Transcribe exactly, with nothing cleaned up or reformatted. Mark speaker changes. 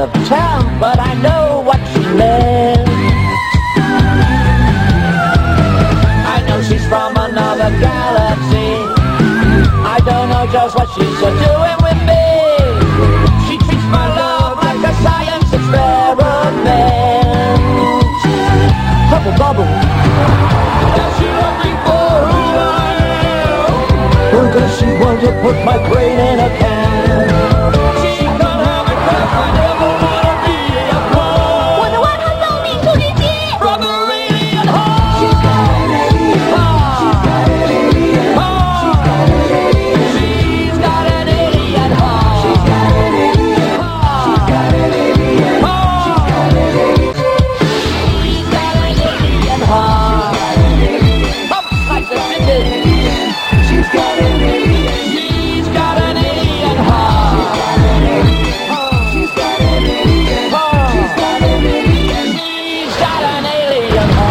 Speaker 1: of town, but I know what she meant. I know she's from another galaxy. I don't know just what she's doing with me. She treats my love like a science experiment. Hubble bubble. Does she love me for who I am? Or does she want to put my brain in a can? She can't have it 'cause I never wanna be a pawn.
Speaker 2: 我的外套送你出去接。
Speaker 1: From the alien heart. She's got an alien heart. She's got an alien heart. She's got an alien. She's got an alien heart. She's got an alien heart. She's got an alien heart. She's got an alien. She's got an alien heart. Pump like the fitted. She's got an alien. She's got an alien heart. She's got an alien. She's got an alien heart. She's got an alien. She's got an alien heart.